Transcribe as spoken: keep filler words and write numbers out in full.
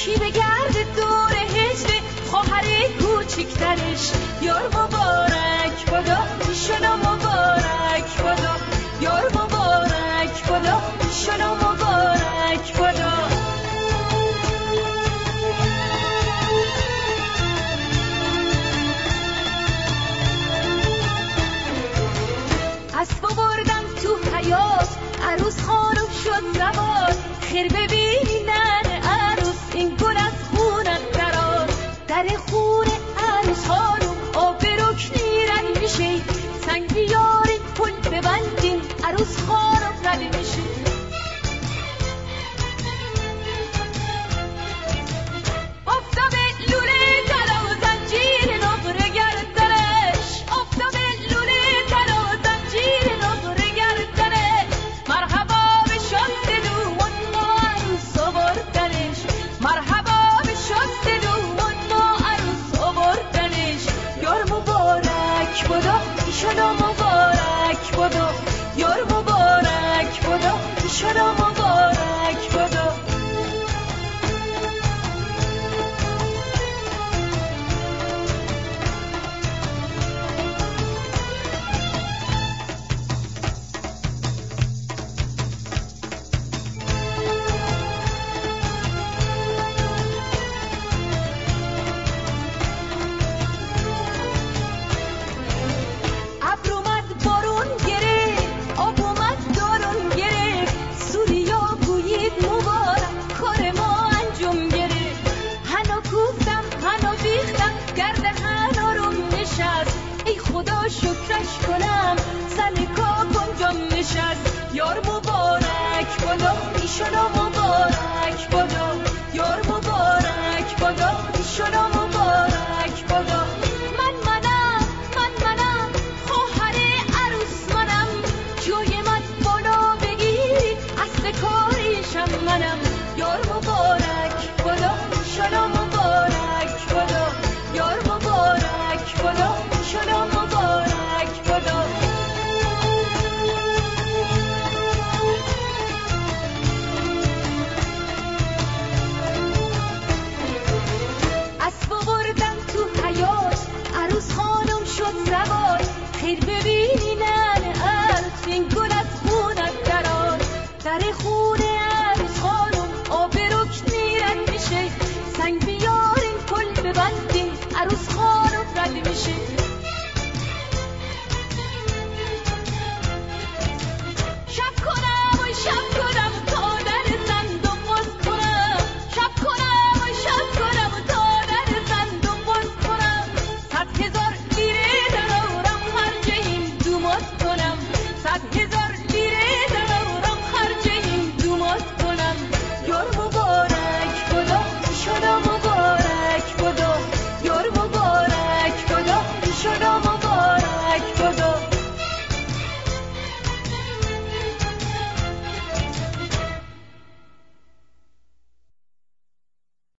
کی بگرده دور هجر خواهر کوچکترش. یار مبارک بادا ایشالا مبارک بادا، یار مبارک بادا ایشالا مبارک بادا. اسبا بردم تو حیات عروس خانم شد زوار. خیر ببینن عروس این گل از خونت درار. در خونه عروس خانم آب رکنی رد میشه. سنگ بیارین پل ببندین عروس خانم رد میشه. ایشالا مبارک بادا، یار مبارک بادا ایشالا مبارک بادا. شکرش کنم سلکا کنجام نشست. یار مبارک بادا ایشالا مبارک بادا، یار مبارک بادا ایشالا مبارک بادا. من منم من منم خواهر عروس منم. جای من بالا بگیرید اصل کاریشم منم. یار مبارک بادا ایشالا مبارک بادا، یار مبارک بادا ایشالا مبارک بادا. اسبا بردم تو حیات عروس خانم شد زوار. خیر ببینن عروس این گل از خونت درار. در خونه عروس خانم آب رکنی رد میشه. سنگ بیارین پل ببندین عروس خانم رد میشه.